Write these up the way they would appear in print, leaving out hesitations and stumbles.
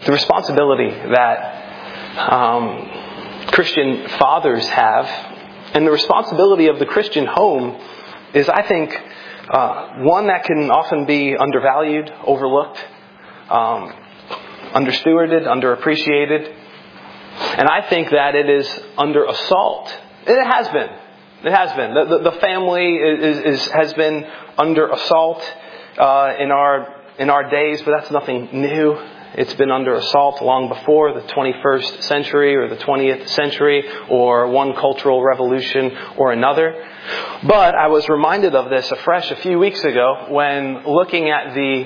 The responsibility that Christian fathers have, and the responsibility of the Christian home, is, I think, one that can often be undervalued, overlooked, understewarded, underappreciated. And I think that it is under assault. It has been. It has been. The family has been under assault in our days, but that's nothing new. It's been under assault long before the 21st century or the 20th century or one cultural revolution or another. But I was reminded of this afresh a few weeks ago when looking at the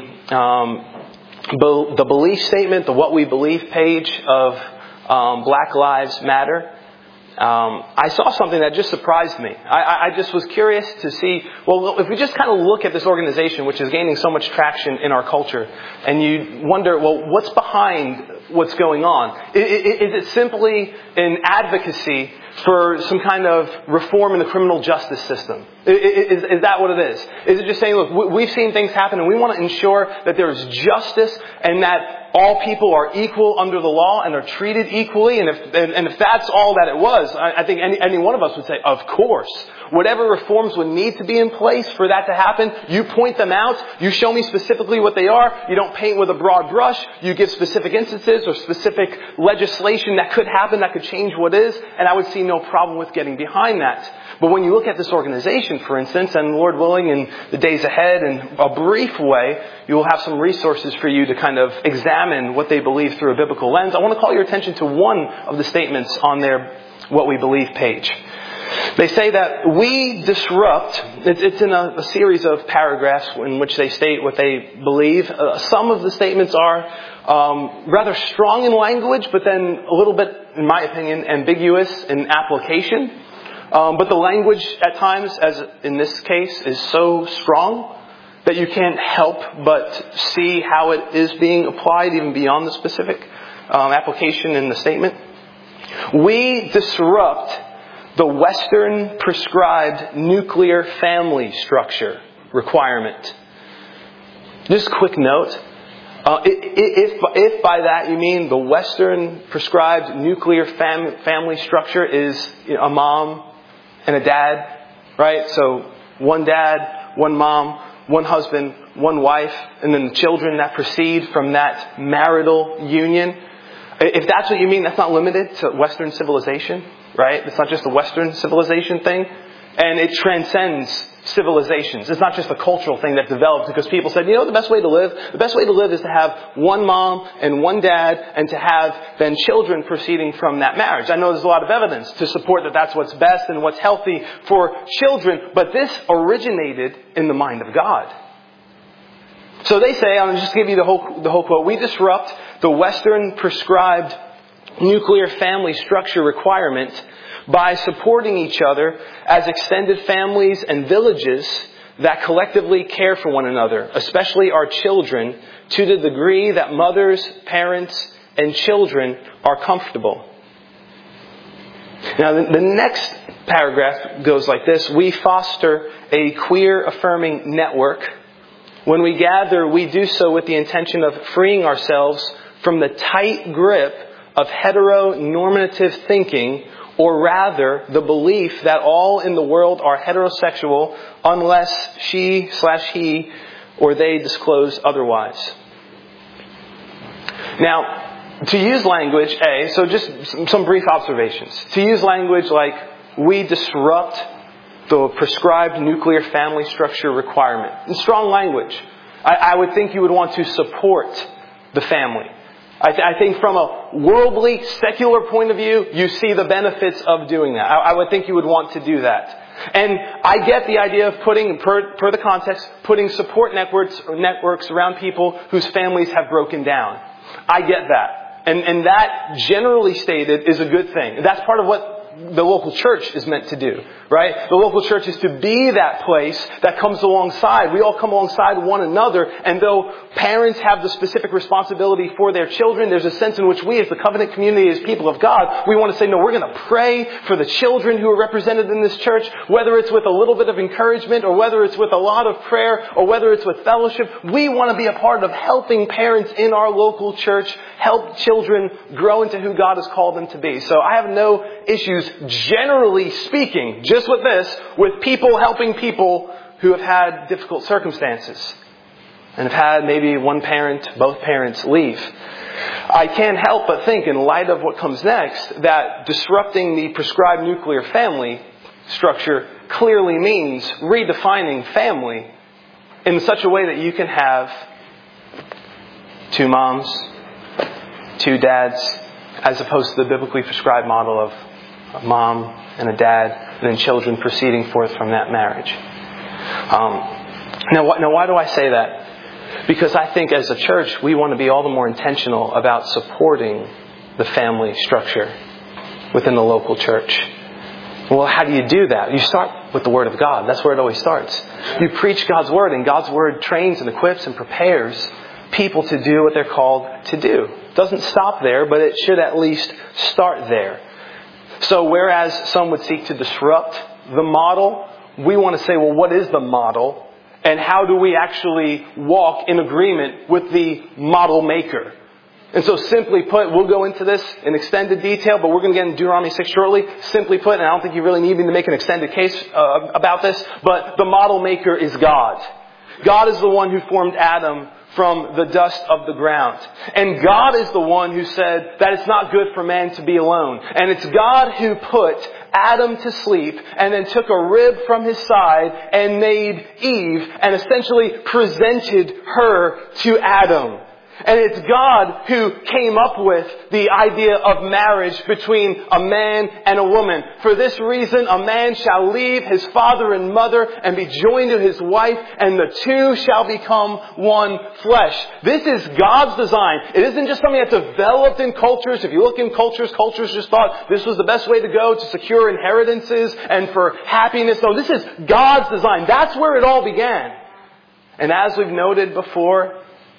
belief statement, the What We Believe page of Black Lives Matter. I saw something that just surprised me. I just was curious to see, well, if we just kind of look at this organization, which is gaining so much traction in our culture, and you wonder, well, what's behind what's going on? Is it simply an advocacy for some kind of reform in the criminal justice system? Is that what it is? Is it just saying, look, we've seen things happen and we want to ensure that there's justice and that all people are equal under the law and are treated equally? And if that's all that it was, I think any one of us would say, of course. Whatever reforms would need to be in place for that to happen, you point them out. You show me specifically what they are. You don't paint with a broad brush. You give specific instances or specific legislation that could happen, that could change what is. And I would see no problem with getting behind that. But when you look at this organization, for instance, and Lord willing, in the days ahead, in a brief way, you will have some resources for you to kind of examine what they believe through a biblical lens. I want to call your attention to one of the statements on their What We Believe page. They say that we disrupt, it's in a series of paragraphs in which they state what they believe. Some of the statements are rather strong in language, but then a little bit, in my opinion, ambiguous in application. But the language at times, as in this case, is so strong that you can't help but see how it is being applied even beyond the specific application in the statement. We disrupt the Western prescribed nuclear family structure requirement. Just a quick note. If by that you mean the Western prescribed nuclear family structure is a mom and a dad, right? So one dad, one mom, one husband, one wife, and then the children that proceed from that marital union. If that's what you mean, that's not limited to Western civilization, right? It's not just a Western civilization thing. And it transcends civilizations. It's not just a cultural thing that developed because people said, the best way to live? The best way to live is to have one mom and one dad and to have then children proceeding from that marriage. I know there's a lot of evidence to support that that's what's best and what's healthy for children. But this originated in the mind of God. So they say, I'll just give you the whole quote. We disrupt the Western prescribed nuclear family structure requirement by supporting each other as extended families and villages that collectively care for one another, especially our children, to the degree that mothers, parents, and children are comfortable. Now, the next paragraph goes like this. We foster a queer-affirming network. When we gather, we do so with the intention of freeing ourselves from the tight grip of heteronormative thinking, or rather the belief that all in the world are heterosexual unless she/he or they disclose otherwise. Now, to use language, so just some brief observations. To use language like we disrupt the prescribed nuclear family structure requirement. In strong language, I would think you would want to support the family. I think from a worldly, secular point of view, you see the benefits of doing that. I would think you would want to do that. And I get the idea of putting, per the context, putting support networks around people whose families have broken down. I get that. And that, generally stated, is a good thing. That's part of what the local church is meant to do, right? The local church is to be that place that comes alongside. We all come alongside one another. And though parents have the specific responsibility for their children, there's a sense in which we as the covenant community, as people of God, we want to say, no, we're going to pray for the children who are represented in this church, whether it's with a little bit of encouragement or whether it's with a lot of prayer or whether it's with fellowship. We want to be a part of helping parents in our local church help children grow into who God has called them to be. So I have no issues, generally speaking, just with this, with people helping people who have had difficult circumstances and have had maybe one parent, both parents leave. I can't help but think, in light of what comes next, that disrupting the prescribed nuclear family structure clearly means redefining family in such a way that you can have 2 moms, 2 dads, as opposed to the biblically prescribed model of a mom and a dad, and then children proceeding forth from that marriage. Now, why do I say that? Because I think as a church, we want to be all the more intentional about supporting the family structure within the local church. Well, how do you do that? You start with the Word of God. That's where it always starts. You preach God's Word, and God's Word trains and equips and prepares people to do what they're called to do. It doesn't stop there, but it should at least start there. So whereas some would seek to disrupt the model, we want to say, well, what is the model? And how do we actually walk in agreement with the model maker? And so simply put, we'll go into this in extended detail, but we're going to get into Deuteronomy 6 shortly. Simply put, and I don't think you really need me to make an extended case about this, but the model maker is God. God is the one who formed Adam from the dust of the ground. And God is the one who said that it's not good for man to be alone. And it's God who put Adam to sleep and then took a rib from his side and made Eve and essentially presented her to Adam. And it's God who came up with the idea of marriage between a man and a woman. For this reason, a man shall leave his father and mother and be joined to his wife, and the two shall become one flesh. This is God's design. It isn't just something that's developed in cultures. If you look in cultures just thought this was the best way to go to secure inheritances and for happiness. No, this is God's design. That's where it all began. And as we've noted before,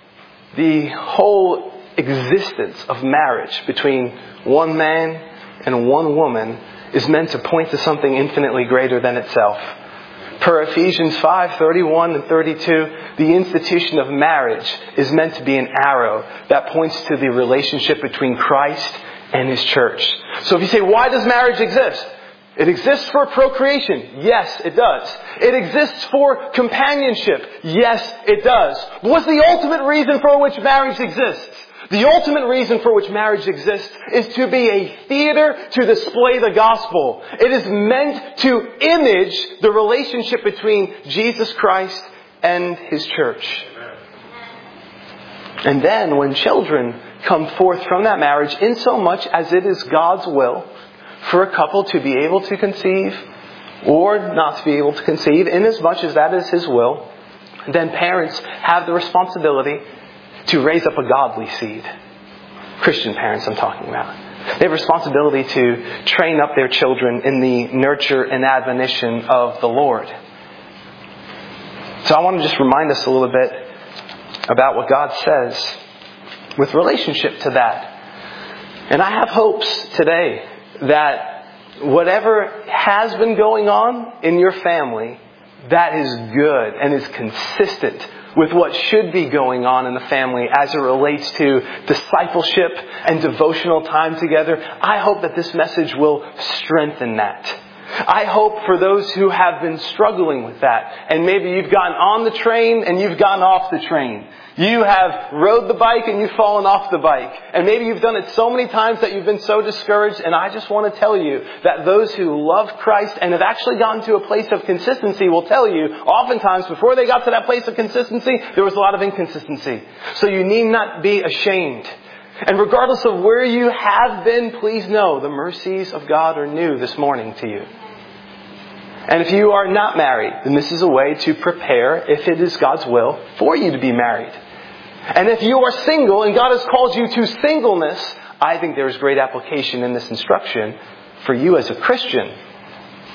the whole existence of marriage between one man and one woman is meant to point to something infinitely greater than itself. Per Ephesians 5:31 and 32, the institution of marriage is meant to be an arrow that points to the relationship between Christ and His church. So if you say, why does marriage exist? It exists for procreation. Yes, it does. It exists for companionship. Yes, it does. But what's the ultimate reason for which marriage exists? The ultimate reason for which marriage exists is to be a theater to display the gospel. It is meant to image the relationship between Jesus Christ and His church. And then when children come forth from that marriage, in so much as it is God's will for a couple to be able to conceive or not to be able to conceive, in as much as that is His will, then parents have the responsibility to raise up a godly seed. Christian parents I'm talking about. They have a responsibility to train up their children in the nurture and admonition of the Lord. So I want to just remind us a little bit about what God says with relationship to that. And I have hopes today that whatever has been going on in your family, that is good and is consistent with what should be going on in the family as it relates to discipleship and devotional time together. I hope that this message will strengthen that. I hope for those who have been struggling with that, and maybe you've gotten on the train and you've gotten off the train. You have rode the bike and you've fallen off the bike. And maybe you've done it so many times that you've been so discouraged. And I just want to tell you that those who love Christ and have actually gotten to a place of consistency will tell you, oftentimes before they got to that place of consistency, there was a lot of inconsistency. So you need not be ashamed. And regardless of where you have been, please know the mercies of God are new this morning to you. And if you are not married, then this is a way to prepare, if it is God's will, for you to be married. And if you are single and God has called you to singleness, I think there is great application in this instruction for you as a Christian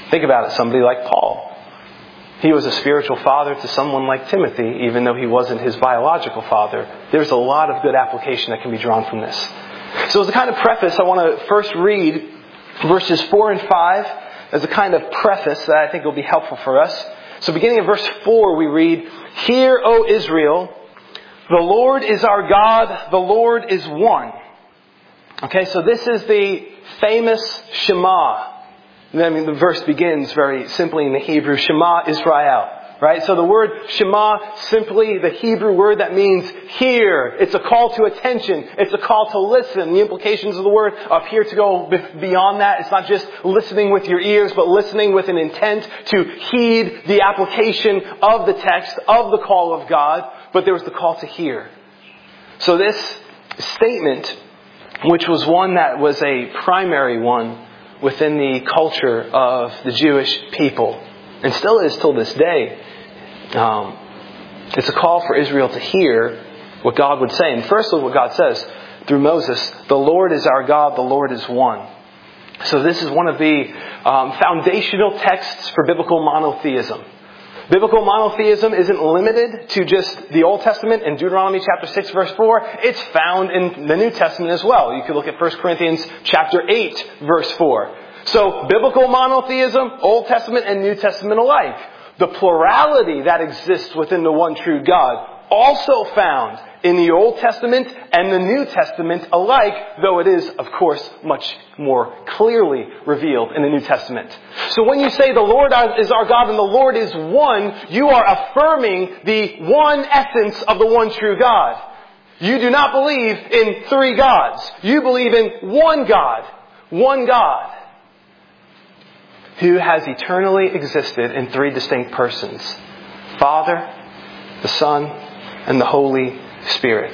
Think about it, somebody like Paul. He was a spiritual father to someone like Timothy, even though he wasn't his biological father. There's a lot of good application that can be drawn from this. So as a kind of preface, I want to first read verses 4 and 5 as a kind of preface that I think will be helpful for us. So beginning in verse 4, we read, "Hear, O Israel, the Lord is our God, the Lord is one." Okay, so this is the famous Shema. The verse begins very simply in the Hebrew, Shema Israel. Right? So the word Shema, simply the Hebrew word that means hear. It's a call to attention. It's a call to listen. The implications of the word appear to go beyond that. It's not just listening with your ears, but listening with an intent to heed the application of the text, of the call of God. But there was the call to hear. So this statement, which was one that was a primary one within the culture of the Jewish people, and still is till this day, it's a call for Israel to hear what God would say. And first of all, what God says through Moses, "The Lord is our God, the Lord is one." So this is one of the foundational texts for biblical monotheism. Biblical monotheism isn't limited to just the Old Testament and Deuteronomy chapter 6 verse 4. It's found in the New Testament as well. You could look at 1 Corinthians chapter 8 verse 4. So biblical monotheism, Old Testament and New Testament alike. The plurality that exists within the one true God, also found in the Old Testament and the New Testament alike, though it is, of course, much more clearly revealed in the New Testament. So when you say the Lord is our God and the Lord is one, you are affirming the one essence of the one true God. You do not believe in three gods. You believe in one God. One God, who has eternally existed in three distinct persons: Father, the Son, and the Holy Spirit.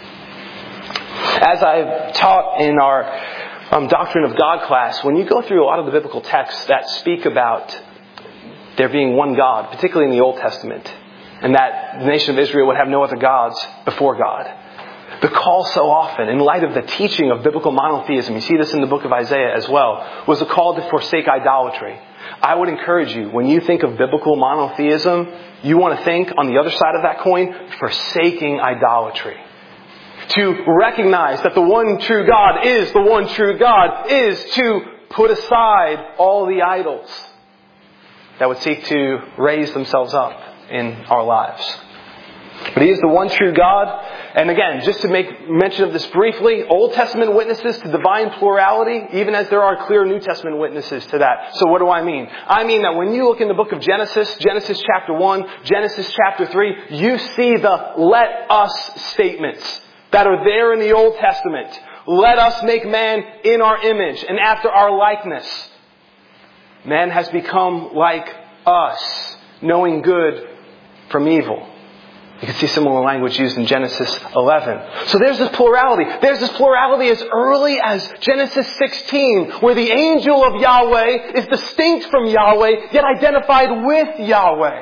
As I've taught in our Doctrine of God class, when you go through a lot of the biblical texts that speak about there being one God, particularly in the Old Testament, and that the nation of Israel would have no other gods before God, the call so often, in light of the teaching of biblical monotheism, you see this in the book of Isaiah as well, was a call to forsake idolatry. I would encourage you, when you think of biblical monotheism, you want to think on the other side of that coin, forsaking idolatry. To recognize that the one true God is the one true God is to put aside all the idols that would seek to raise themselves up in our lives. But He is the one true God. And again, just to make mention of this briefly, Old Testament witnesses to divine plurality, even as there are clear New Testament witnesses to that. So what do I mean? I mean that when you look in the book of Genesis, Genesis chapter 1, Genesis chapter 3, you see the "let us" statements that are there in the Old Testament. Let us make man in our image and after our likeness. Man has become like us, knowing good from evil. You can see similar language used in Genesis 11. So there's this plurality. There's this plurality as early as Genesis 16, where the angel of Yahweh is distinct from Yahweh, yet identified with Yahweh.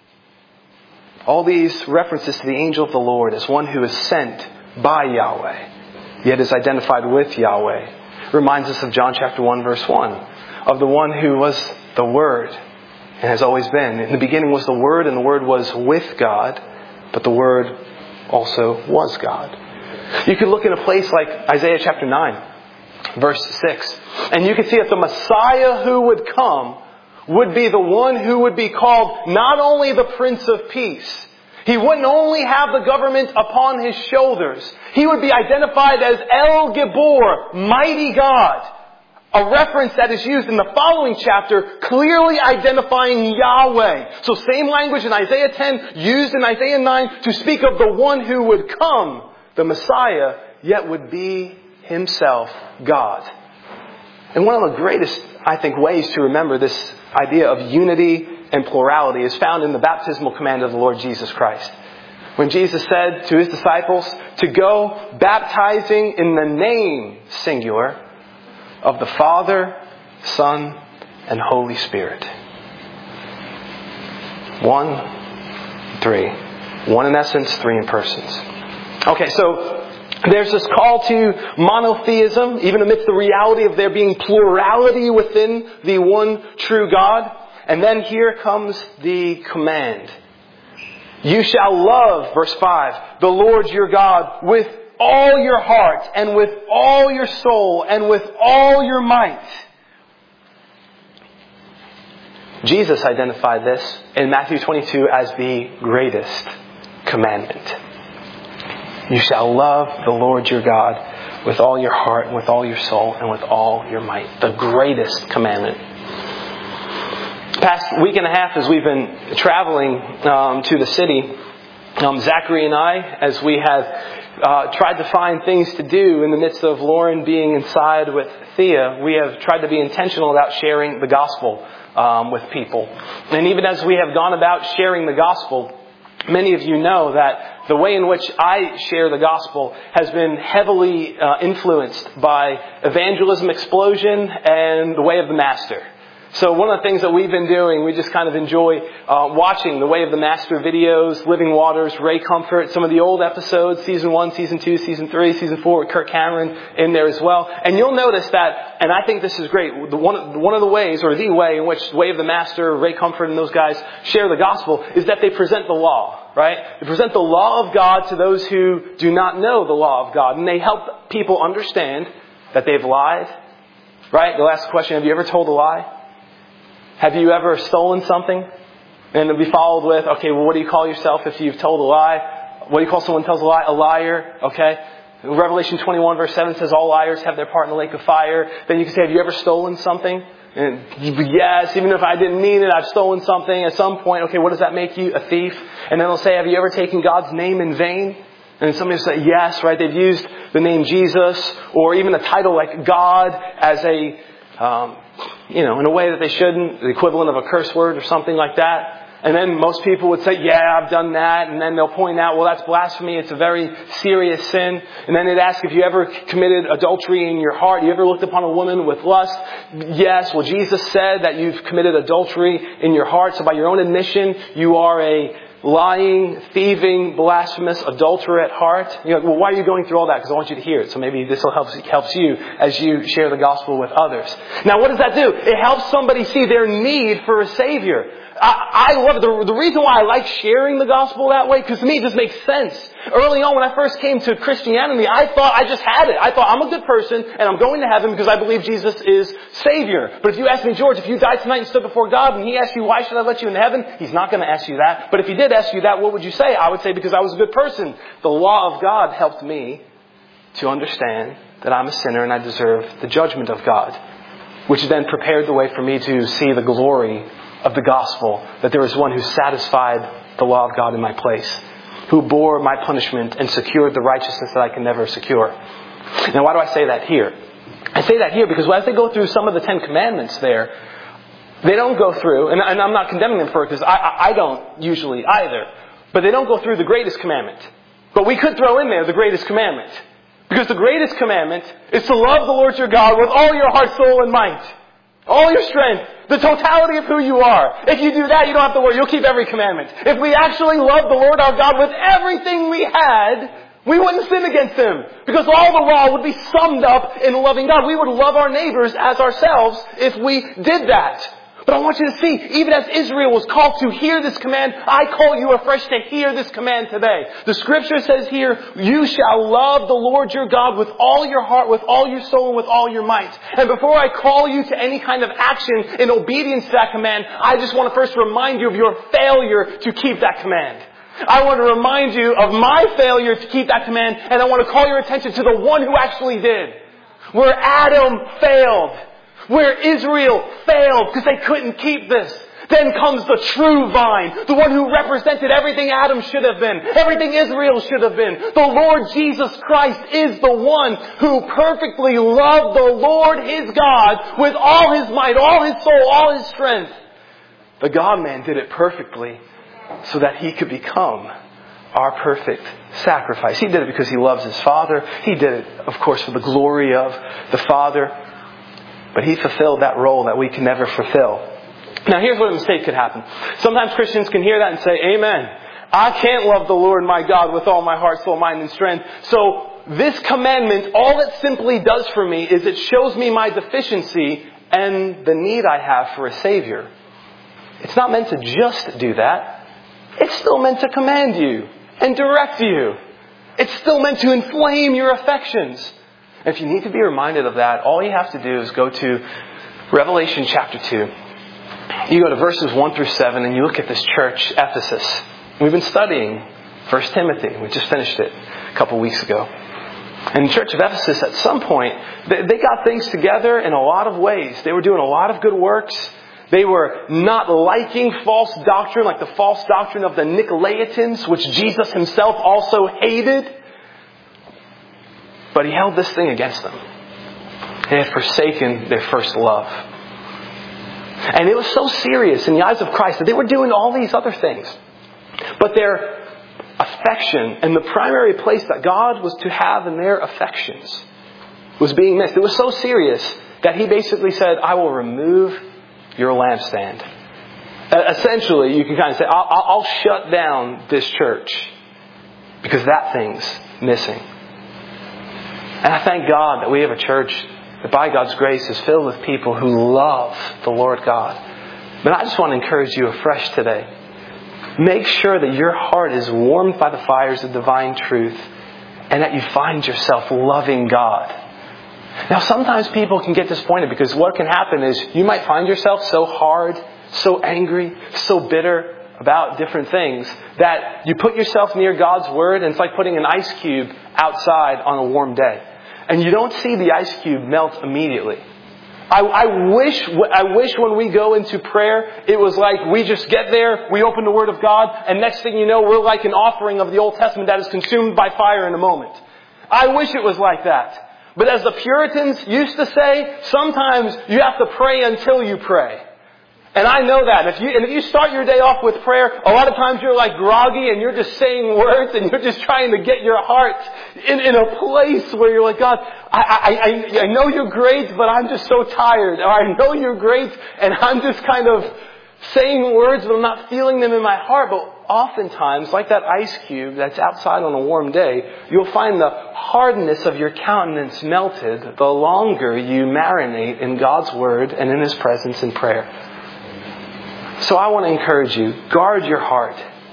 All these references to the angel of the Lord as one who is sent by Yahweh, yet is identified with Yahweh, reminds us of John chapter 1 verse 1, of the one who was the Word and has always been. In the beginning was the Word, and the Word was with God, but the Word also was God. You could look in a place like Isaiah chapter 9, verse 6, and you could see that the Messiah who would come would be the one who would be called not only the Prince of Peace. He wouldn't only have the government upon His shoulders. He would be identified as El Gibor, mighty God. A reference that is used in the following chapter, clearly identifying Yahweh. So same language in Isaiah 10, used in Isaiah 9 to speak of the one who would come, the Messiah, yet would be Himself God. And one of the greatest, I think, ways to remember this idea of unity and plurality is found in the baptismal command of the Lord Jesus Christ. When Jesus said to His disciples to go baptizing in the name, singular, of the Father, Son, and Holy Spirit. 1, 3. One in essence, three in persons. Okay, so There's this call to monotheism, even amidst the reality of there being plurality within the one true God. And then here comes the command. You shall love, verse 5, the Lord your God with all your heart and with all your soul and with all your might. Jesus identified this in Matthew 22 as the greatest commandment. You shall love the Lord your God with all your heart and with all your soul and with all your might. The greatest commandment. Past week and a half as we've been traveling to the city, Zachary and I, as we have tried to find things to do in the midst of Lauren being inside with Thea, we have tried to be intentional about sharing the gospel with people. And even as we have gone about sharing the gospel, many of you know that the way in which I share the gospel has been heavily influenced by Evangelism Explosion and The Way of the Master. So one of the things that we've been doing, we just kind of enjoy watching The Way of the Master videos, Living Waters, Ray Comfort, some of the old episodes, Season 1, Season 2, Season 3, Season 4, with Kirk Cameron in there as well. And you'll notice that, and I think this is great, one of the ways, or the way in which Way of the Master, Ray Comfort and those guys share the gospel is that they present the law, right? They present the law of God to those who do not know the law of God. And they help people understand that they've lied, right? The last question, have you ever told a lie? Have you ever stolen something? And it'll be followed with, okay, well, what do you call yourself if you've told a lie? What do you call someone who tells a lie? A liar, okay? Revelation 21 verse 7 says all liars have their part in the lake of fire. Then you can say, have you ever stolen something? And yes, even if I didn't mean it, I've stolen something at some point. Okay, what does that make you? A thief. And then they'll say, have you ever taken God's name in vain? And somebody will say, yes, right? They've used the name Jesus or even a title like God as a, in a way that they shouldn't, the equivalent of a curse word or something like that. And then most people would say, yeah, I've done that. And then they'll point out, well, that's blasphemy. It's a very serious sin. And then they'd ask if you ever committed adultery in your heart. You ever looked upon a woman with lust? Yes. Well, Jesus said that you've committed adultery in your heart. So by your own admission, you are a lying, thieving, blasphemous adulterer at heart. You're like, well, why are you going through all that? Because I want you to hear it. So maybe this will helps you as you share the gospel with others. Now, what does that do? It helps somebody see their need for a Savior. I love it. The reason why I like sharing the gospel that way, because to me it just makes sense. Early on when I first came to Christianity, I thought I just had it. I thought I'm a good person and I'm going to heaven because I believe Jesus is Savior. But if you ask me, George, if you died tonight and stood before God and He asked you, why should I let you into heaven? He's not going to ask you that. But if He did ask you that, what would you say? I would say because I was a good person. The law of God helped me to understand that I'm a sinner and I deserve the judgment of God, which then prepared the way for me to see the glory of the gospel, that there is one who satisfied the law of God in my place, who bore my punishment and secured the righteousness that I can never secure. Now, why do I say that here? I say that here because as they go through some of the 10 Commandments there, they don't go through, and I'm not condemning them for it because I don't usually either, but they don't go through the greatest commandment. But we could throw in there the greatest commandment. Because the greatest commandment is to love the Lord your God with all your heart, soul, and might. All your strength. The totality of who you are. If you do that, you don't have to worry. You'll keep every commandment. If we actually love the Lord our God with everything we had, we wouldn't sin against Him. Because all the law would be summed up in loving God. We would love our neighbors as ourselves if we did that. But I want you to see, even as Israel was called to hear this command, I call you afresh to hear this command today. The scripture says here, you shall love the Lord your God with all your heart, with all your soul, and with all your might. And before I call you to any kind of action in obedience to that command, I just want to first remind you of your failure to keep that command. I want to remind you of my failure to keep that command, and I want to call your attention to the one who actually did. Where Adam failed. Where Israel failed because they couldn't keep this. Then comes the true vine, the one who represented everything Adam should have been, everything Israel should have been. The Lord Jesus Christ is the one who perfectly loved the Lord his God with all his might, all his soul, all his strength. The God-man did it perfectly so that he could become our perfect sacrifice. He did it because he loves his Father. He did it, of course, for the glory of the Father. But he fulfilled that role that we can never fulfill. Now here's where a mistake could happen. Sometimes Christians can hear that and say, amen. I can't love the Lord my God with all my heart, soul, mind, and strength. So this commandment, all it simply does for me is it shows me my deficiency and the need I have for a Savior. It's not meant to just do that. It's still meant to command you and direct you. It's still meant to inflame your affections. And if you need to be reminded of that, all you have to do is go to Revelation chapter 2. You go to verses 1 through 7 and you look at this church, Ephesus. We've been studying 1 Timothy. We just finished it a couple weeks ago. And the church of Ephesus, at some point, they got things together in a lot of ways. They were doing a lot of good works. They were not liking false doctrine, like the false doctrine of the Nicolaitans, which Jesus himself also hated. But he held this thing against them. They had forsaken their first love. And it was so serious in the eyes of Christ that they were doing all these other things. But their affection and the primary place that God was to have in their affections was being missed. It was so serious that he basically said, I will remove your lampstand. Essentially, you can kind of say, I'll shut down this church because that thing's missing. And I thank God that we have a church that by God's grace is filled with people who love the Lord God. But I just want to encourage you afresh today. Make sure that your heart is warmed by the fires of divine truth and that you find yourself loving God. Now, sometimes people can get disappointed because what can happen is you might find yourself so hard, so angry, so bitter about different things that you put yourself near God's Word and it's like putting an ice cube outside on a warm day. And you don't see the ice cube melt immediately. I wish when we go into prayer, it was like we just get there, we open the Word of God, and next thing you know, we're like an offering of the Old Testament that is consumed by fire in a moment. I wish it was like that. But as the Puritans used to say, sometimes you have to pray until you pray. And I know that. If you start your day off with prayer, a lot of times you're like groggy and you're just saying words and you're just trying to get your heart in a place where you're like, God, I know you're great, but I'm just so tired. Or I know you're great and I'm just kind of saying words, but I'm not feeling them in my heart. But oftentimes, like that ice cube that's outside on a warm day, you'll find the hardness of your countenance melted the longer you marinate in God's Word and in His presence in prayer. So I want to encourage you, guard your heart.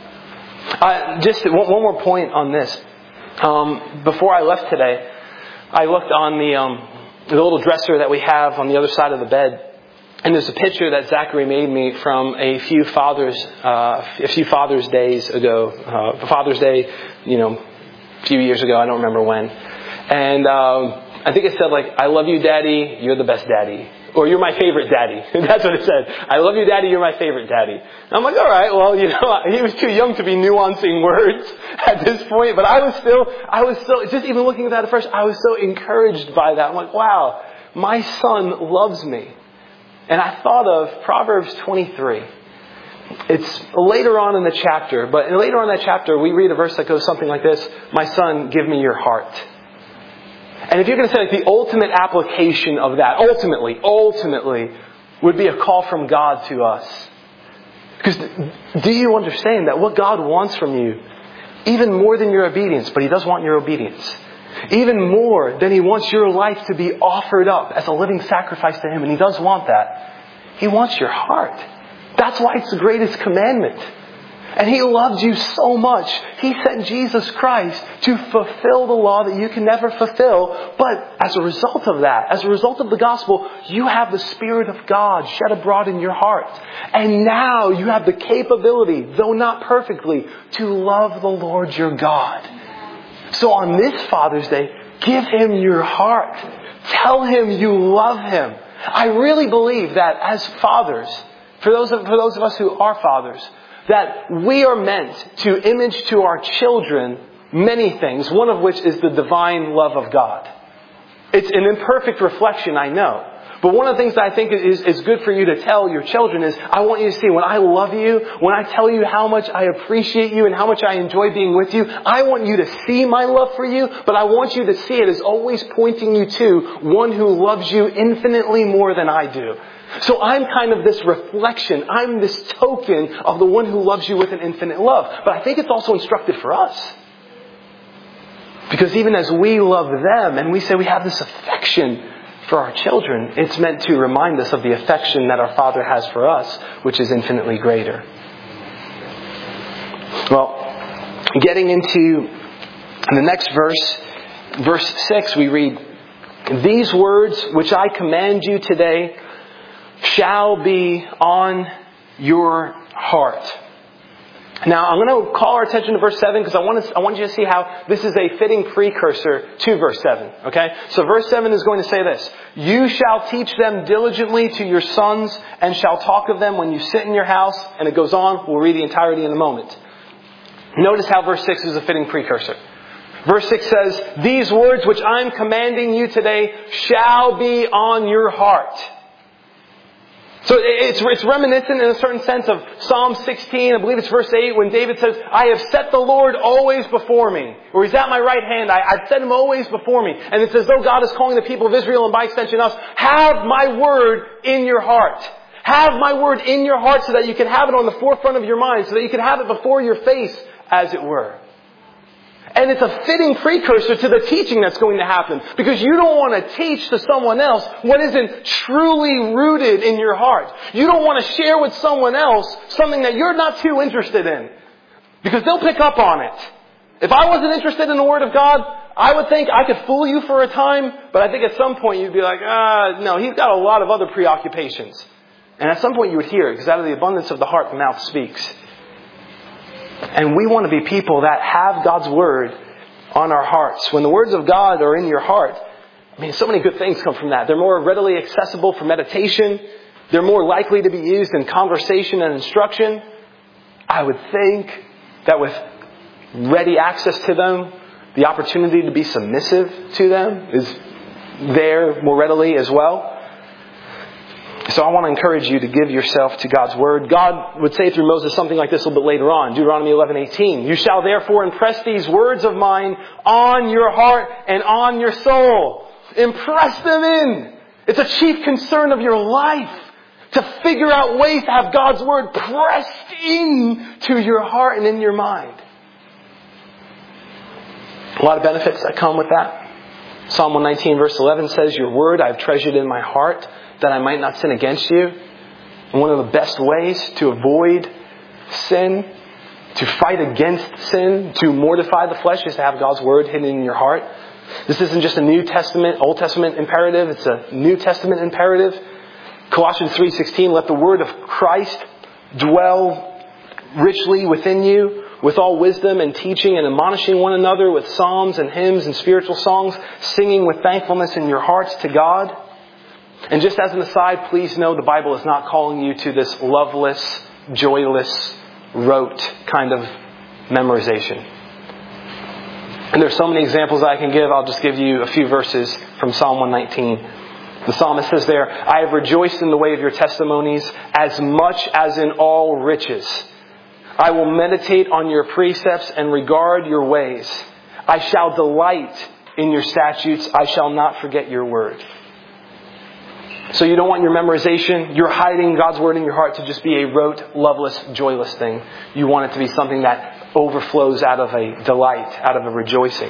Just one more point on this. Before I left today, I looked on the little dresser that we have on the other side of the bed. And there's a picture that Zachary made me from a few Father's Days ago. Father's Day, a few years ago. I don't remember when. And I think it said I love you, Daddy. You're the best daddy. Or you're my favorite daddy. That's what it said. I love you, Daddy. You're my favorite daddy. And I'm like, all right, well, he was too young to be nuancing words at this point. But I was still, just even looking at that at first, I was so encouraged by that. I'm like, wow, my son loves me. And I thought of Proverbs 23. It's later on in the chapter, but later on in that chapter, we read a verse that goes something like this: my son, give me your heart. And if you're going to say the ultimate application of that, ultimately, would be a call from God to us. Because do you understand that what God wants from you, even more than your obedience, but He does want your obedience, even more than He wants your life to be offered up as a living sacrifice to Him, and He does want that. He wants your heart. That's why it's the greatest commandment. And He loved you so much. He sent Jesus Christ to fulfill the law that you can never fulfill. But as a result of that, as a result of the gospel, you have the Spirit of God shed abroad in your heart. And now you have the capability, though not perfectly, to love the Lord your God. So on this Father's Day, give Him your heart. Tell Him you love Him. I really believe that as fathers, for those of us who are fathers, that we are meant to image to our children many things, one of which is the divine love of God. It's an imperfect reflection, I know. But one of the things that I think is good for you to tell your children is, I want you to see when I love you, when I tell you how much I appreciate you and how much I enjoy being with you, I want you to see my love for you, but I want you to see it as always pointing you to one who loves you infinitely more than I do. So I'm kind of this reflection. I'm this token of the one who loves you with an infinite love. But I think it's also instructive for us. Because even as we love them and we say we have this affection for our children, it's meant to remind us of the affection that our Father has for us, which is infinitely greater. Well, getting into the next verse, verse 6, we read, "These words which I command you today shall be on your heart." Now, I'm going to call our attention to verse 7 because I want you to see how this is a fitting precursor to verse 7. Okay? So verse 7 is going to say this: "You shall teach them diligently to your sons and shall talk of them when you sit in your house." And it goes on. We'll read the entirety in a moment. Notice how verse 6 is a fitting precursor. Verse 6 says, "These words which I'm commanding you today shall be on your heart." So it's reminiscent in a certain sense of Psalm 16, I believe it's verse 8, when David says, "I have set the Lord always before me." Or He's at my right hand. I've set Him always before me. And it's as though God is calling the people of Israel, and by extension us, have my word in your heart. Have my word in your heart so that you can have it on the forefront of your mind, so that you can have it before your face, as it were. And it's a fitting precursor to the teaching that's going to happen. Because you don't want to teach to someone else what isn't truly rooted in your heart. You don't want to share with someone else something that you're not too interested in. Because they'll pick up on it. If I wasn't interested in the Word of God, I would think I could fool you for a time. But I think at some point you'd be like, no, he's got a lot of other preoccupations. And at some point you would hear it. Because out of the abundance of the heart, the mouth speaks. And we want to be people that have God's Word on our hearts. When the words of God are in your heart, so many good things come from that. They're more readily accessible for meditation. They're more likely to be used in conversation and instruction. I would think that with ready access to them, the opportunity to be submissive to them is there more readily as well. So I want to encourage you to give yourself to God's Word. God would say through Moses something like this a little bit later on. Deuteronomy 11:18. "You shall therefore impress these words of mine on your heart and on your soul." Impress them in. It's a chief concern of your life to figure out ways to have God's Word pressed into your heart and in your mind. A lot of benefits that come with that. Psalm 119 verse 11 says, "Your word I've treasured in my heart, that I might not sin against you." And one of the best ways to avoid sin, to fight against sin, to mortify the flesh, is to have God's Word hidden in your heart. This isn't just a New Testament, Old Testament imperative. It's a New Testament imperative. Colossians 3:16, "Let the word of Christ dwell richly within you, with all wisdom and teaching and admonishing one another with psalms and hymns and spiritual songs, singing with thankfulness in your hearts to God." And just as an aside, please know the Bible is not calling you to this loveless, joyless, rote kind of memorization. And there's so many examples I can give. I'll just give you a few verses from Psalm 119. The psalmist says there, "I have rejoiced in the way of your testimonies as much as in all riches. I will meditate on your precepts and regard your ways. I shall delight in your statutes. I shall not forget your word." So you don't want your memorization, you're hiding God's Word in your heart, to just be a rote, loveless, joyless thing. You want it to be something that overflows out of a delight, out of a rejoicing.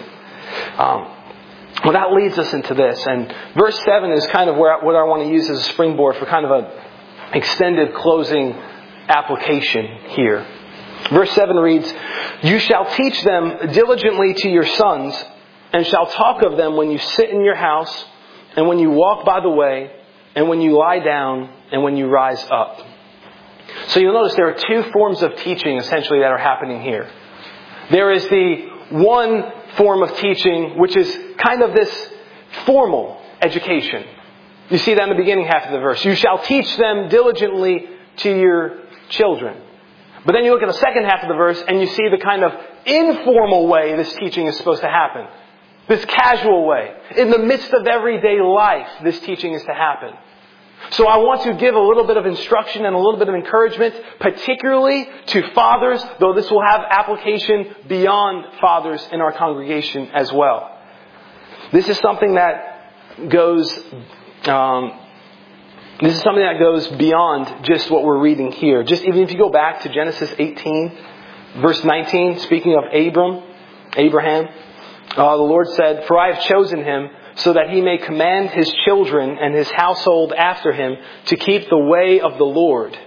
Well, that leads us into this. And verse 7 is kind of what I want to use as a springboard for kind of an extended closing application here. Verse 7 reads, "You shall teach them diligently to your sons, and shall talk of them when you sit in your house, and when you walk by the way, and when you lie down, and when you rise up." So you'll notice there are two forms of teaching essentially that are happening here. There is the one form of teaching which is kind of this formal education. You see that in the beginning half of the verse. "You shall teach them diligently to your children." But then you look at the second half of the verse and you see the kind of informal way this teaching is supposed to happen. This casual way. In the midst of everyday life, this teaching is to happen. So I want to give a little bit of instruction and a little bit of encouragement, particularly to fathers, though this will have application beyond fathers in our congregation as well. This is something that goes beyond just what we're reading here. Just even if you go back to Genesis 18, verse 19, speaking of Abraham, The Lord said, "For I have chosen him so that he may command his children and his household after him to keep the way of the Lord."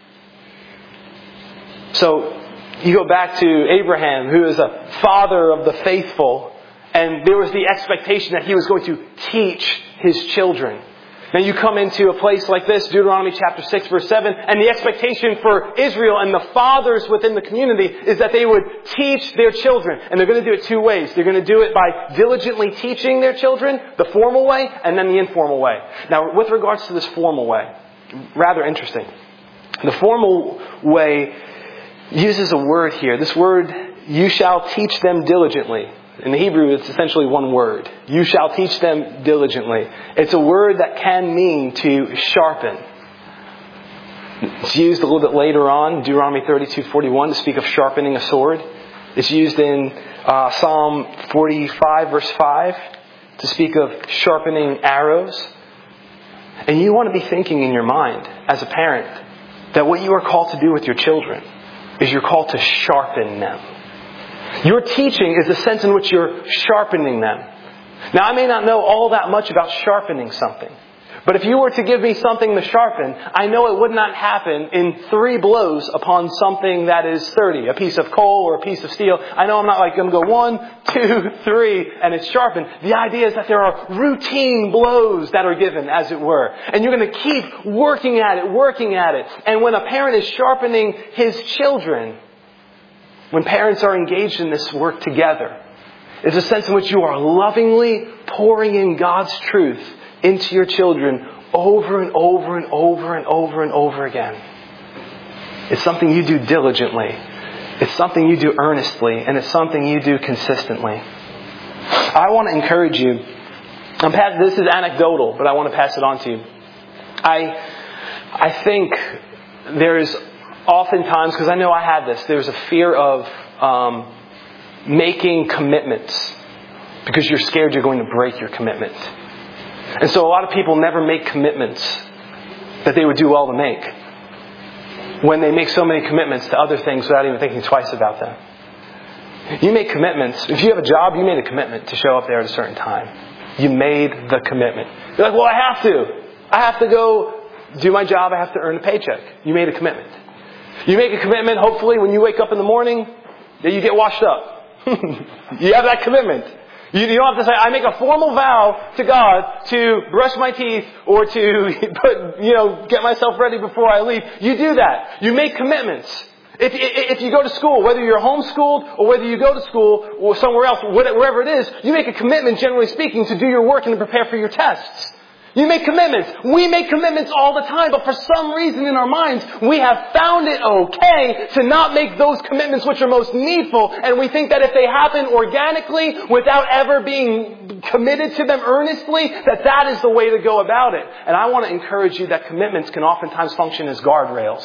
So you go back to Abraham, who is a father of the faithful, and there was the expectation that he was going to teach his children. Now you come into a place like this, Deuteronomy chapter 6 verse 7, and the expectation for Israel and the fathers within the community is that they would teach their children. And they're going to do it two ways. They're going to do it by diligently teaching their children, the formal way, and then the informal way. Now with regards to this formal way, rather interesting. The formal way uses a word here. This word, "you shall teach them diligently." In the Hebrew, it's essentially one word. You shall teach them diligently. It's a word that can mean to sharpen. It's used a little bit later on, Deuteronomy 32:41, to speak of sharpening a sword. It's used in Psalm 45 verse 5 to speak of sharpening arrows. And you want to be thinking in your mind, as a parent, that what you are called to do with your children is you're called to sharpen them. Your teaching is the sense in which you're sharpening them. Now, I may not know all that much about sharpening something. But if you were to give me something to sharpen, I know it would not happen in 3 blows upon something that is sturdy. A piece of coal or a piece of steel. I know I'm not like going to go 1, 2, 3, and it's sharpened. The idea is that there are routine blows that are given, as it were. And you're going to keep working at it. And when a parent is sharpening his children, when parents are engaged in this work together, it's a sense in which you are lovingly pouring in God's truth into your children over and over and over and over and over again. It's something you do diligently. It's something you do earnestly. And it's something you do consistently. I want to encourage you. This is anecdotal, but I want to pass it on to you. I think there's oftentimes, because I know I had this, there's a fear of making commitments because you're scared you're going to break your commitment. And so a lot of people never make commitments that they would do well to make when they make so many commitments to other things without even thinking twice about them. You make commitments. If you have a job, you made a commitment to show up there at a certain time. You made the commitment. You're like, well, I have to go do my job. I have to earn a paycheck. You made a commitment. You make a commitment, hopefully, when you wake up in the morning, that you get washed up. You have that commitment. You don't have to say, I make a formal vow to God to brush my teeth or to get myself ready before I leave. You do that. You make commitments. If you go to school, whether you're homeschooled or whether you go to school or somewhere else, wherever it is, you make a commitment, generally speaking, to do your work and to prepare for your tests. You make commitments. We make commitments all the time, but for some reason in our minds, we have found it okay to not make those commitments which are most needful, and we think that if they happen organically, without ever being committed to them earnestly, that is the way to go about it. And I want to encourage you that commitments can oftentimes function as guardrails.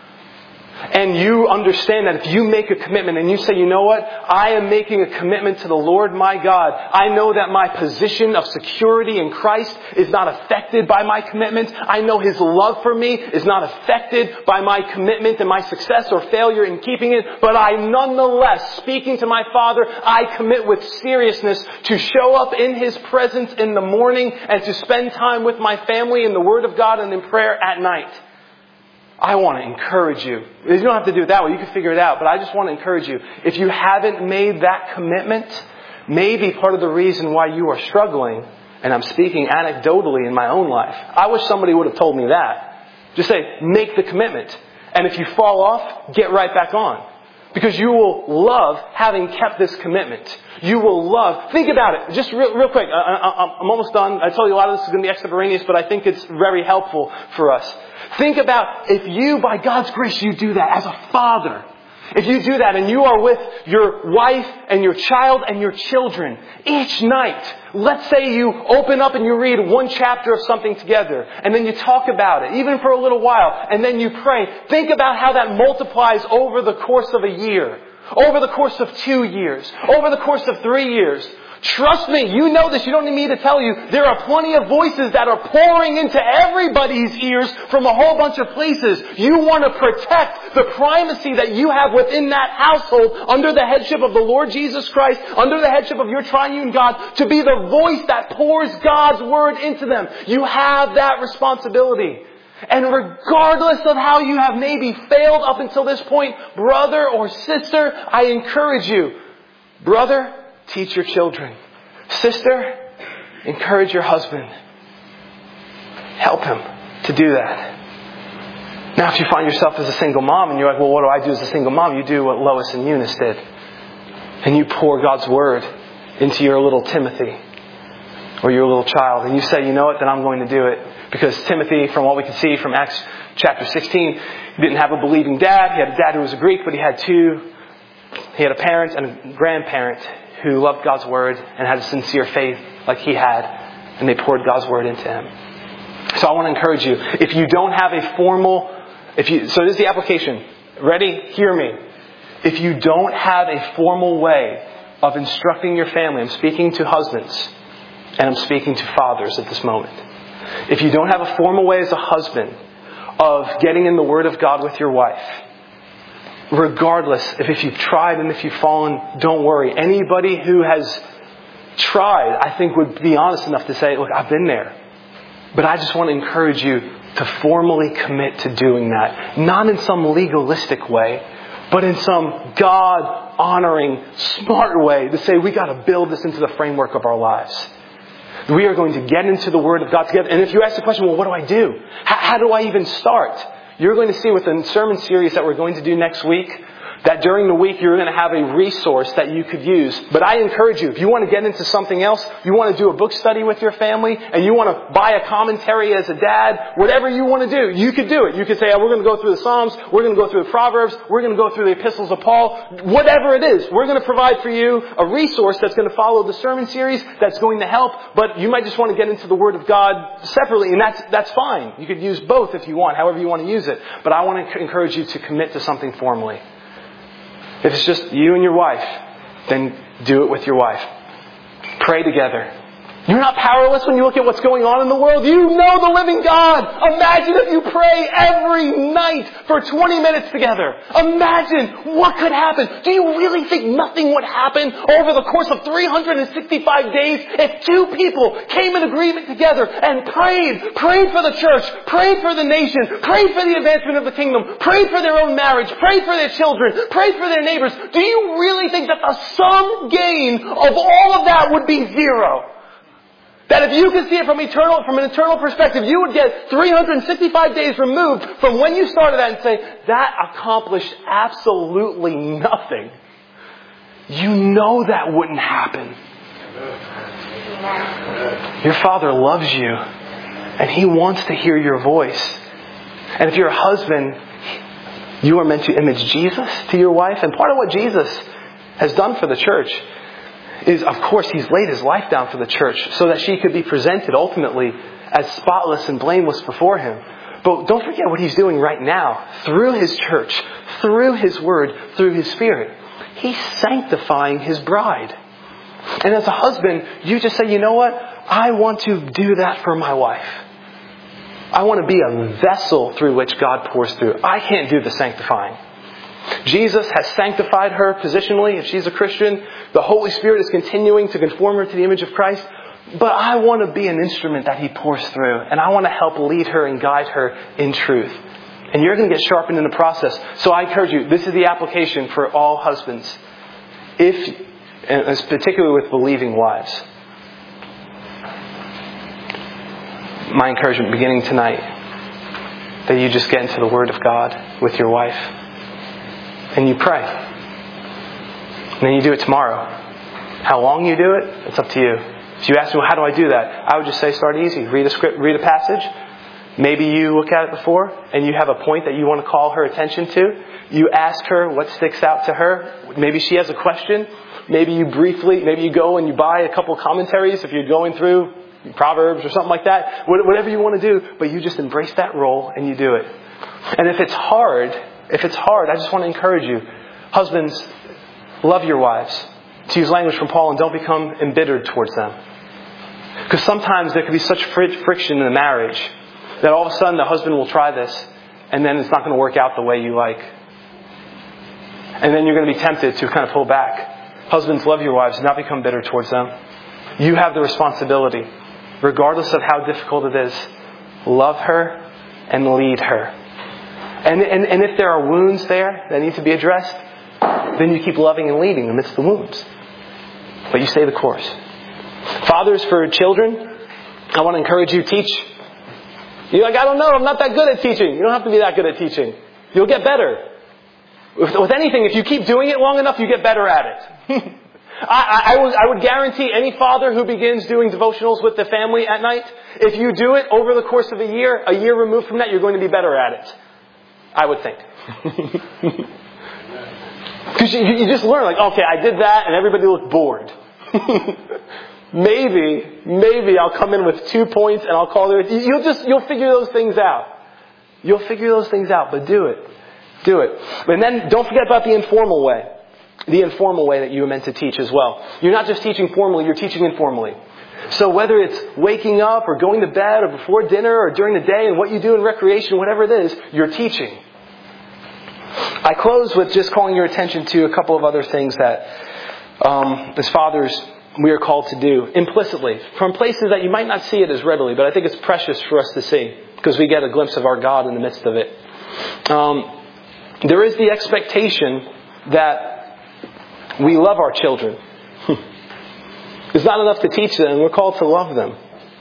And you understand that if you make a commitment and you say, you know what? I am making a commitment to the Lord my God. I know that my position of security in Christ is not affected by my commitment. I know His love for me is not affected by my commitment and my success or failure in keeping it. But I nonetheless, speaking to my Father, I commit with seriousness to show up in His presence in the morning and to spend time with my family in the Word of God and in prayer at night. I want to encourage you. You don't have to do it that way. You can figure it out. But I just want to encourage you. If you haven't made that commitment, maybe part of the reason why you are struggling, and I'm speaking anecdotally in my own life. I wish somebody would have told me that. Just say, make the commitment. And if you fall off, get right back on. Because you will love having kept this commitment. You will love... Think about it. Just real quick. I'm almost done. I told you a lot of this is going to be extemporaneous, but I think it's very helpful for us. Think about if you, by God's grace, you do that as a father. If you do that and you are with your wife and your child and your children each night, let's say you open up and you read one chapter of something together and then you talk about it, even for a little while, and then you pray. Think about how that multiplies over the course of a year, over the course of 2 years, over the course of 3 years, Trust me, you know this, you don't need me to tell you. There are plenty of voices that are pouring into everybody's ears from a whole bunch of places. You want to protect the primacy that you have within that household under the headship of the Lord Jesus Christ, under the headship of your triune God, to be the voice that pours God's Word into them. You have that responsibility. And regardless of how you have maybe failed up until this point, brother or sister, I encourage you. Brother, teach your children. Sister, encourage your husband. Help him to do that. Now, if you find yourself as a single mom and you're like, well, what do I do as a single mom? You do what Lois and Eunice did. And you pour God's Word into your little Timothy or your little child. And you say, you know what, then I'm going to do it. Because Timothy, from what we can see from Acts chapter 16, he didn't have a believing dad. He had a dad who was a Greek, but he had a parent and a grandparent who loved God's Word and had a sincere faith like he had. And they poured God's Word into him. So I want to encourage you. If you don't have a formal... So this is the application. Ready? Hear me. If you don't have a formal way of instructing your family, I'm speaking to husbands and I'm speaking to fathers at this moment. If you don't have a formal way as a husband of getting in the Word of God with your wife, regardless if you've tried and if you've fallen, don't worry. Anybody who has tried, I think, would be honest enough to say, look, I've been there. But I just want to encourage you to formally commit to doing that. Not in some legalistic way, but in some God-honoring, smart way to say we got to build this into the framework of our lives. We are going to get into the Word of God together. And if you ask the question, well, what do I do? How do I even start? You're going to see with the sermon series that we're going to do next week, that during the week you're going to have a resource that you could use. But I encourage you, if you want to get into something else, you want to do a book study with your family, and you want to buy a commentary as a dad, whatever you want to do, you could do it. You could say, we're going to go through the Psalms, we're going to go through the Proverbs, we're going to go through the epistles of Paul. Whatever it is, we're going to provide for you a resource that's going to follow the sermon series, that's going to help, but you might just want to get into the Word of God separately, and that's fine. You could use both if you want, however you want to use it. But I want to encourage you to commit to something formally. If it's just you and your wife, then do it with your wife. Pray together. You're not powerless when you look at what's going on in the world. You know the living God. Imagine if you pray every night for 20 minutes together. Imagine what could happen. Do you really think nothing would happen over the course of 365 days if two people came in agreement together and prayed for the church, prayed for the nation, prayed for the advancement of the kingdom, prayed for their own marriage, prayed for their children, prayed for their neighbors? Do you really think that the sum gain of all of that would be zero? That if you could see it from an eternal perspective, you would get 365 days removed from when you started that and say, that accomplished absolutely nothing. You know that wouldn't happen. Your Father loves you, and He wants to hear your voice. And if you're a husband, you are meant to image Jesus to your wife. And part of what Jesus has done for the church is, of course, He's laid His life down for the church so that she could be presented ultimately as spotless and blameless before Him. But don't forget what He's doing right now through His church, through His Word, through His Spirit. He's sanctifying His bride. And as a husband, you just say, you know what? I want to do that for my wife. I want to be a vessel through which God pours through. I can't do the sanctifying. Jesus has sanctified her positionally. If she's a Christian, the Holy Spirit is continuing to conform her to the image of Christ. But I want to be an instrument that He pours through. And I want to help lead her and guide her in truth. And you're going to get sharpened in the process. So I encourage you, this is the application for all husbands. And particularly with believing wives. My encouragement beginning tonight, that you just get into the Word of God with your wife. And you pray. And then you do it tomorrow. How long you do it, it's up to you. If you ask me, well, how do I do that? I would just say start easy. Read a script, read a passage. Maybe you look at it before and you have a point that you want to call her attention to. You ask her what sticks out to her. Maybe she has a question. Maybe you go and you buy a couple commentaries if you're going through Proverbs or something like that. Whatever you want to do, but you just embrace that role and you do it. And if it's hard, I just want to encourage you. Husbands, love your wives. to use language from Paul, and don't become embittered towards them. Because sometimes there can be such friction in a marriage that all of a sudden the husband will try this, and then it's not going to work out the way you like. And then you're going to be tempted to kind of pull back. Husbands, love your wives. Do not become bitter towards them. You have the responsibility, regardless of how difficult it is. Love her and lead her. And if there are wounds there that need to be addressed, then you keep loving and leading amidst the wounds. But you stay the course. Fathers, for children, I want to encourage you, teach. You're like, I don't know, I'm not that good at teaching. You don't have to be that good at teaching. You'll get better. With anything, if you keep doing it long enough, you get better at it. I would guarantee any father who begins doing devotionals with the family at night, if you do it over the course of a year removed from that, you're going to be better at it. I would think. Because you just learn, like, okay, I did that and everybody looked bored. Maybe I'll come in with 2 points and I'll call it. You'll figure those things out. You'll figure those things out, but do it. Do it. And then don't forget about the informal way. The informal way that you were meant to teach as well. You're not just teaching formally, you're teaching informally. So whether it's waking up or going to bed or before dinner or during the day and what you do in recreation, whatever it is, you're teaching. I close with just calling your attention to a couple of other things that, as fathers, we are called to do implicitly from places that you might not see it as readily, but I think it's precious for us to see because we get a glimpse of our God in the midst of it. There is the expectation that we love our children. It's not enough to teach them. We're called to love them.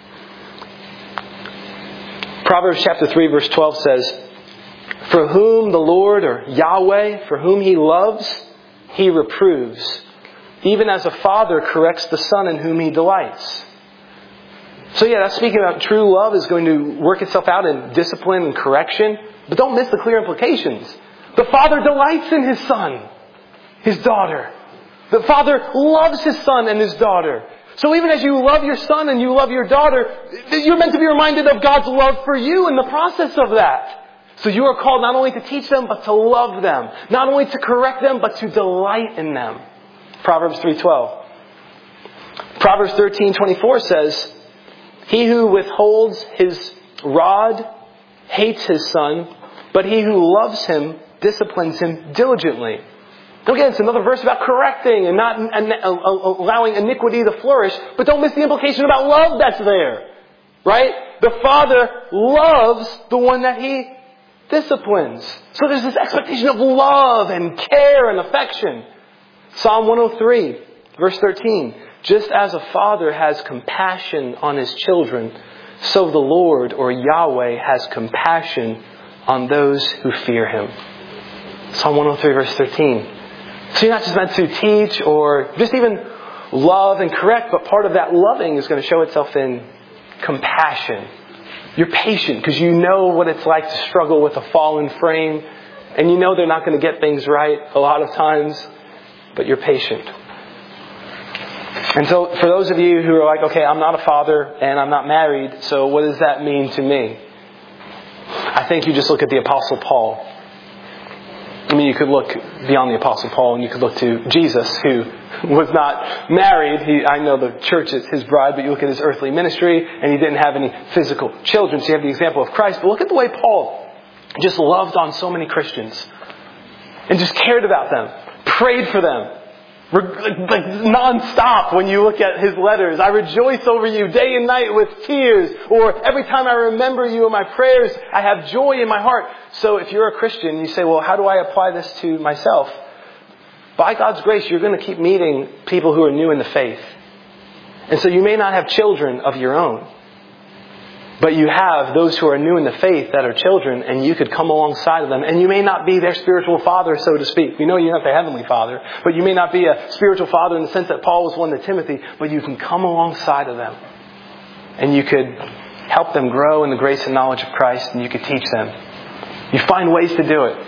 Proverbs chapter 3 verse 12 says, for whom the Lord, or Yahweh, for whom He loves, He reproves. Even as a father corrects the son in whom he delights. So yeah, that's speaking about true love is going to work itself out in discipline and correction. But don't miss the clear implications. The father delights in his son, his daughter. The father loves his son and his daughter. So even as you love your son and you love your daughter, you're meant to be reminded of God's love for you in the process of that. So you are called not only to teach them, but to love them. Not only to correct them, but to delight in them. Proverbs 3:12. Proverbs 13:24 says, he who withholds his rod hates his son, but he who loves him disciplines him diligently. Again, it's another verse about correcting and not allowing iniquity to flourish. But don't miss the implication about love that's there. Right? The father loves the one that he disciplines. So there's this expectation of love and care and affection. Psalm 103, verse 13. Just as a father has compassion on his children, so the Lord, or Yahweh, has compassion on those who fear Him. Psalm 103, verse 13. So you're not just meant to teach or just even love and correct, but part of that loving is going to show itself in compassion. You're patient because you know what it's like to struggle with a fallen frame, and you know they're not going to get things right a lot of times, but you're patient. And so for those of you who are like, okay, I'm not a father and I'm not married, so what does that mean to me? I think you just look at the Apostle Paul. I mean, you could look beyond the Apostle Paul and you could look to Jesus, who was not married. I know the church is his bride, but you look at his earthly ministry and he didn't have any physical children. So you have the example of Christ. But look at the way Paul just loved on so many Christians and just cared about them, prayed for them. Like non-stop when you look at his letters. I rejoice over you day and night with tears. Or every time I remember you in my prayers, I have joy in my heart. So if you're a Christian, you say, well, how do I apply this to myself? By God's grace, you're going to keep meeting people who are new in the faith. And so you may not have children of your own. But you have those who are new in the faith that are children, and you could come alongside of them. And you may not be their spiritual father, so to speak. We know you're not their heavenly father. But you may not be a spiritual father in the sense that Paul was one to Timothy. But you can come alongside of them. And you could help them grow in the grace and knowledge of Christ. And you could teach them. You find ways to do it.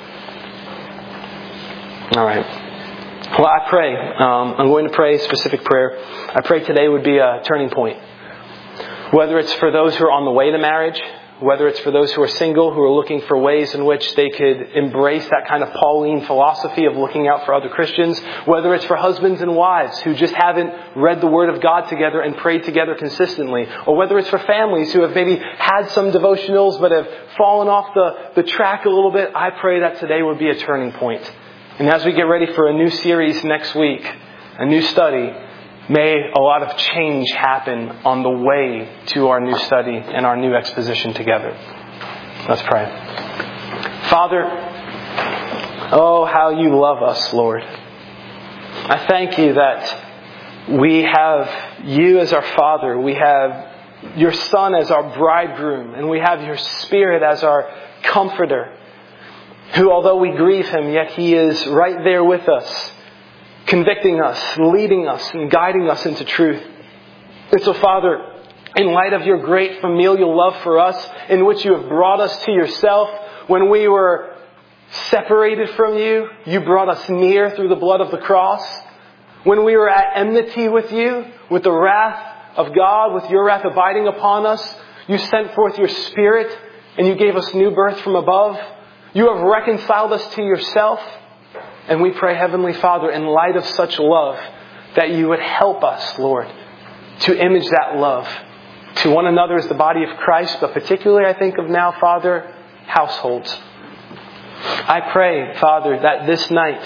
All right. Well, I pray. I'm going to pray a specific prayer. I pray today would be a turning point. Whether it's for those who are on the way to marriage, whether it's for those who are single, who are looking for ways in which they could embrace that kind of Pauline philosophy of looking out for other Christians, whether it's for husbands and wives who just haven't read the Word of God together and prayed together consistently, or whether it's for families who have maybe had some devotionals but have fallen off the track a little bit. I pray that today would be a turning point. And as we get ready for a new series next week, a new study, may a lot of change happen on the way to our new study and our new exposition together. Let's pray. Father, oh, how you love us, Lord. I thank you that we have you as our Father. We have your Son as our bridegroom. And we have your Spirit as our comforter, who, although we grieve him, yet he is right there with us, convicting us, leading us, and guiding us into truth. And so, Father, in light of your great familial love for us, in which you have brought us to yourself, when we were separated from you, you brought us near through the blood of the cross. When we were at enmity with you, with the wrath of God, with your wrath abiding upon us, you sent forth your Spirit and you gave us new birth from above. You have reconciled us to yourself. And we pray, Heavenly Father, in light of such love, that you would help us, Lord, to image that love to one another as the body of Christ, but particularly, I think of now, Father, households. I pray, Father, that this night,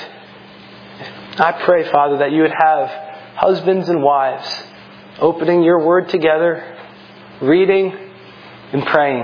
that you would have husbands and wives opening your Word together, reading and praying.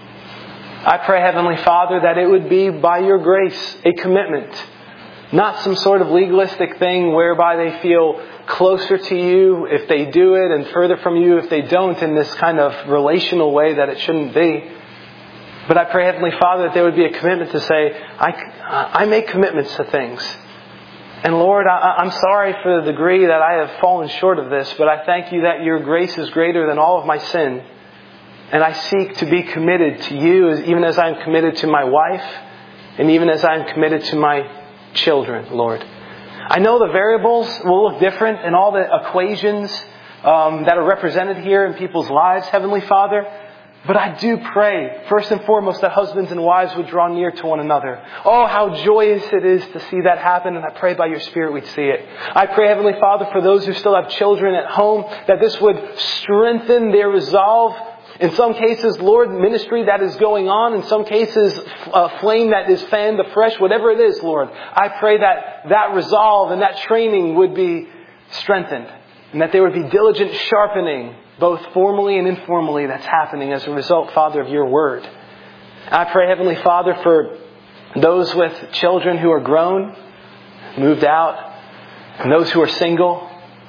I pray, Heavenly Father, that it would be by your grace a commitment, not some sort of legalistic thing whereby they feel closer to you if they do it and further from you if they don't, in this kind of relational way that it shouldn't be. But I pray, Heavenly Father, that there would be a commitment to say, I make commitments to things. And Lord, I'm sorry for the degree that I have fallen short of this, but I thank you that your grace is greater than all of my sin. And I seek to be committed to you, even as I'm committed to my wife, and even as I'm committed to my children, Lord. I know the variables will look different in all the equations that are represented here in people's lives, Heavenly Father. But I do pray, first and foremost, that husbands and wives would draw near to one another. Oh, how joyous it is to see that happen, and I pray by your Spirit we'd see it. I pray, Heavenly Father, for those who still have children at home, that this would strengthen their resolve. In some cases, Lord, ministry that is going on. In some cases, a flame that is fanned afresh. Whatever it is, Lord, I pray that that resolve and that training would be strengthened. And that there would be diligent sharpening, both formally and informally, that's happening as a result, Father, of your word. I pray, Heavenly Father, for those with children who are grown, moved out, and those who are single.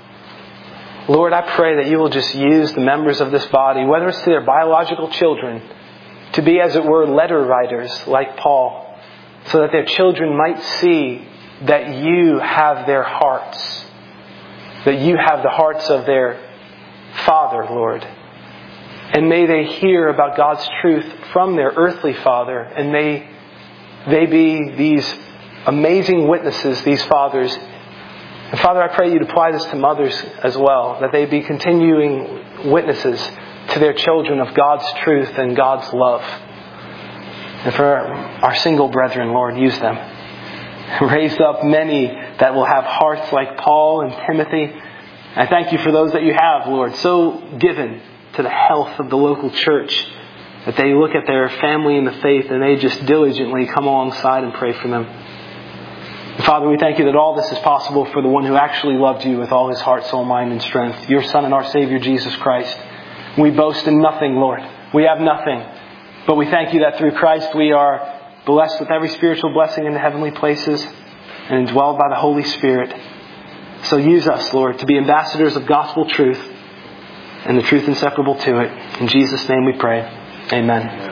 Lord, I pray that you will just use the members of this body, whether it's to their biological children, to be, as it were, letter writers like Paul, so that their children might see that you have their hearts, that you have the hearts of their Father, Lord. And may they hear about God's truth from their earthly Father, and may they be these amazing witnesses, these fathers. And Father, I pray you'd apply this to mothers as well, that they be continuing witnesses to their children of God's truth and God's love. And for our single brethren, Lord, use them. Raise up many that will have hearts like Paul and Timothy. I thank you for those that you have, Lord, so given to the health of the local church, that they look at their family in the faith and they just diligently come alongside and pray for them. Father, we thank you that all this is possible for the one who actually loved you with all his heart, soul, mind, and strength, your Son and our Savior, Jesus Christ. We boast in nothing, Lord. We have nothing. But we thank you that through Christ we are blessed with every spiritual blessing in the heavenly places and indwelled by the Holy Spirit. So use us, Lord, to be ambassadors of gospel truth and the truth inseparable to it. In Jesus' name we pray. Amen.